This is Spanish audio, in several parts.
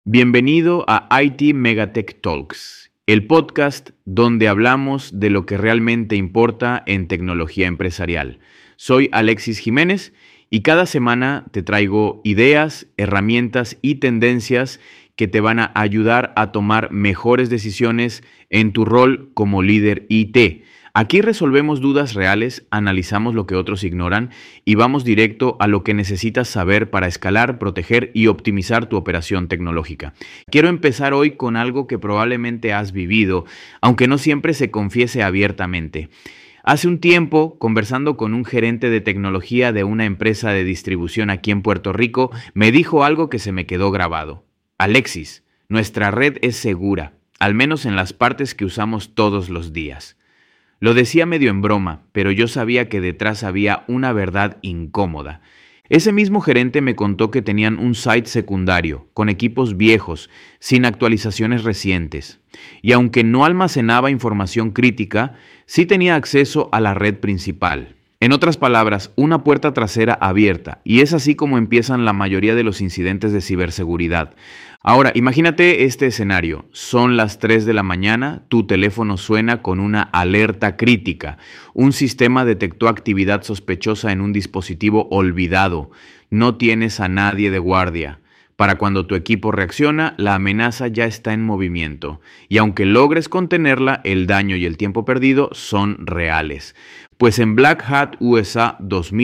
Bienvenido a IT Megatech Talks, el podcast donde hablamos de lo que realmente importa en tecnología empresarial. Soy Alexis Jiménez y cada semana te traigo ideas, herramientas y tendencias que te van a ayudar a tomar mejores decisiones en tu rol como líder IT. Aquí resolvemos dudas reales, analizamos lo que otros ignoran y vamos directo a lo que necesitas saber para escalar, proteger y optimizar tu operación tecnológica. Quiero empezar hoy con algo que probablemente has vivido, aunque no siempre se confiese abiertamente. Hace un tiempo, conversando con un gerente de tecnología de una empresa de distribución aquí en Puerto Rico, me dijo algo que se me quedó grabado. Alexis, nuestra red es segura, al menos en las partes que usamos todos los días. Lo decía medio en broma, pero yo sabía que detrás había una verdad incómoda. Ese mismo gerente me contó que tenían un site secundario, con equipos viejos, sin actualizaciones recientes. Y aunque no almacenaba información crítica, sí tenía acceso a la red principal. En otras palabras, una puerta trasera abierta, y es así como empiezan la mayoría de los incidentes de ciberseguridad. Ahora, imagínate este escenario. Son las 3 de la mañana, tu teléfono suena con una alerta crítica. Un sistema detectó actividad sospechosa en un dispositivo olvidado. No tienes a nadie de guardia. Para cuando tu equipo reacciona, la amenaza ya está en movimiento. Y aunque logres contenerla, el daño y el tiempo perdido son reales. Pues en Black Hat USA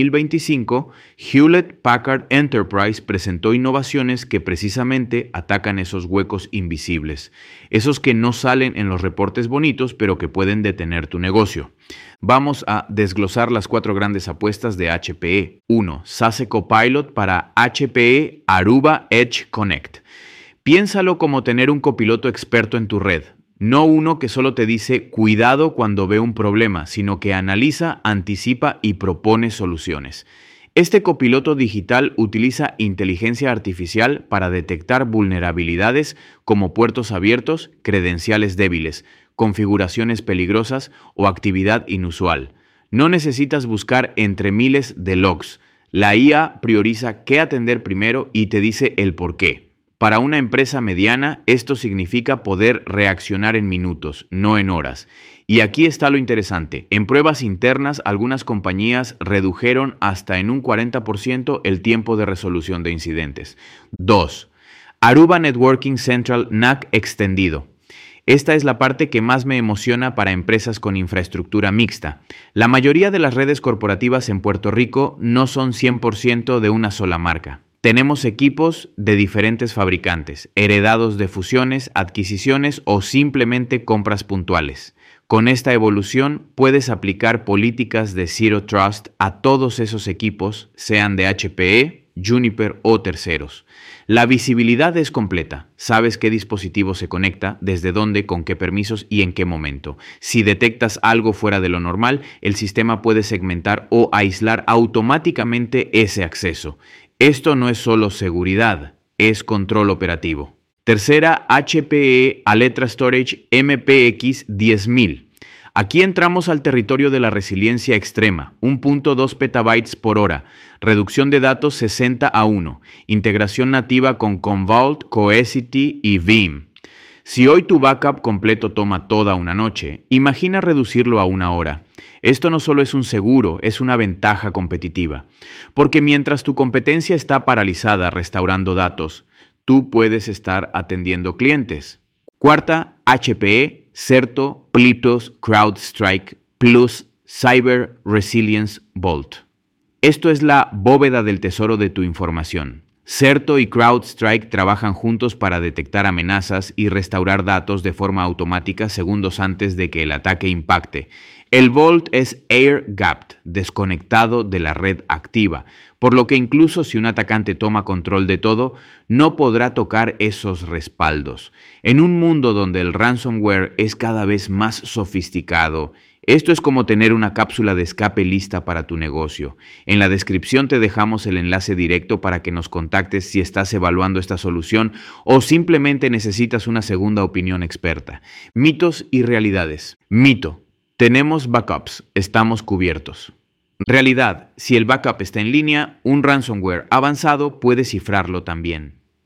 2025, Hewlett Packard Enterprise presentó innovaciones que precisamente atacan esos huecos invisibles, esos que no salen en los reportes bonitos, pero que pueden detener tu negocio. Vamos a desglosar las 4 grandes apuestas de HPE. 1. SASE Copilot para HPE Aruba Edge Connect. Piénsalo como tener un copiloto experto en tu red. No uno que solo te dice cuidado cuando ve un problema, sino que analiza, anticipa y propone soluciones. Este copiloto digital utiliza inteligencia artificial para detectar vulnerabilidades como puertos abiertos, credenciales débiles, configuraciones peligrosas o actividad inusual. No necesitas buscar entre miles de logs. La IA prioriza qué atender primero y te dice el por qué. Para una empresa mediana, esto significa poder reaccionar en minutos, no en horas. Y aquí está lo interesante. En pruebas internas, algunas compañías redujeron hasta en un 40% el tiempo de resolución de incidentes. 2. Aruba Networking Central NAC extendido. Esta es la parte que más me emociona para empresas con infraestructura mixta. La mayoría de las redes corporativas en Puerto Rico no son 100% de una sola marca. Tenemos equipos de diferentes fabricantes, heredados de fusiones, adquisiciones o simplemente compras puntuales. Con esta evolución puedes aplicar políticas de Zero Trust a todos esos equipos, sean de HPE, Juniper o terceros. La visibilidad es completa. Sabes qué dispositivo se conecta, desde dónde, con qué permisos y en qué momento. Si detectas algo fuera de lo normal, el sistema puede segmentar o aislar automáticamente ese acceso. Esto no es solo seguridad, es control operativo. Tercera, HPE Alletra Storage MPX 10000. Aquí entramos al territorio de la resiliencia extrema, 1.2 petabytes por hora, reducción de datos 60:1, integración nativa con Commvault, Cohesity y Veeam. Si hoy tu backup completo toma toda una noche, imagina reducirlo a 1 hora. Esto no solo es un seguro, es una ventaja competitiva. Porque mientras tu competencia está paralizada restaurando datos, tú puedes estar atendiendo clientes. Cuarta, HPE, Certo, Plytos, CrowdStrike, plus Cyber Resilience Vault. Esto es la bóveda del tesoro de tu información. Certo y CrowdStrike trabajan juntos para detectar amenazas y restaurar datos de forma automática segundos antes de que el ataque impacte. El Vault es air-gapped, desconectado de la red activa, por lo que incluso si un atacante toma control de todo, no podrá tocar esos respaldos. En un mundo donde el ransomware es cada vez más sofisticado, esto es como tener una cápsula de escape lista para tu negocio. En la descripción te dejamos el enlace directo para que nos contactes si estás evaluando esta solución o simplemente necesitas una segunda opinión experta. Mitos y realidades. Mito. Tenemos backups, estamos cubiertos. Realidad. Si el backup está en línea, un ransomware avanzado puede cifrarlo también.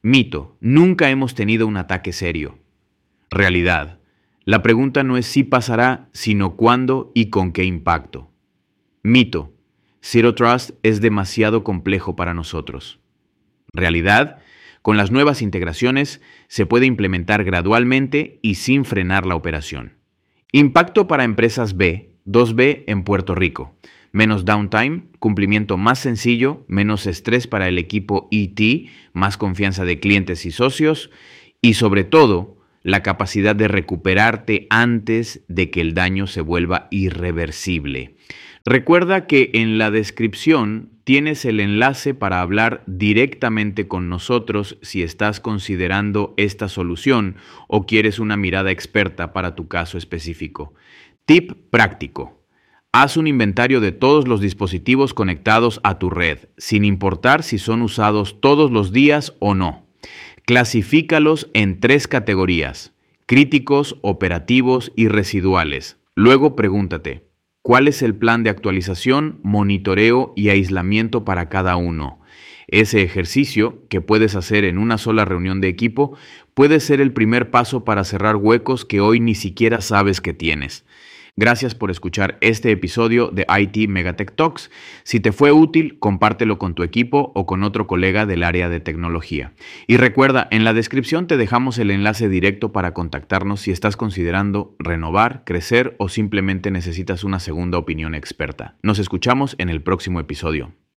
Mito, nunca hemos tenido un ataque serio. Realidad, la pregunta no es si pasará, sino cuándo y con qué impacto. Mito, Zero Trust es demasiado complejo para nosotros. Realidad, con las nuevas integraciones se puede implementar gradualmente y sin frenar la operación. Impacto para empresas B, 2B en Puerto Rico. Menos downtime, cumplimiento más sencillo, menos estrés para el equipo IT, más confianza de clientes y socios y sobre todo la capacidad de recuperarte antes de que el daño se vuelva irreversible. Recuerda que en la descripción tienes el enlace para hablar directamente con nosotros si estás considerando esta solución o quieres una mirada experta para tu caso específico. Tip práctico. Haz un inventario de todos los dispositivos conectados a tu red, sin importar si son usados todos los días o no. Clasifícalos en 3 categorías: críticos, operativos y residuales. Luego pregúntate, ¿cuál es el plan de actualización, monitoreo y aislamiento para cada uno? Ese ejercicio, que puedes hacer en una sola reunión de equipo, puede ser el primer paso para cerrar huecos que hoy ni siquiera sabes que tienes. Gracias por escuchar este episodio de IT Megatech Talks. Si te fue útil, compártelo con tu equipo o con otro colega del área de tecnología. Y recuerda, en la descripción te dejamos el enlace directo para contactarnos si estás considerando renovar, crecer o simplemente necesitas una segunda opinión experta. Nos escuchamos en el próximo episodio.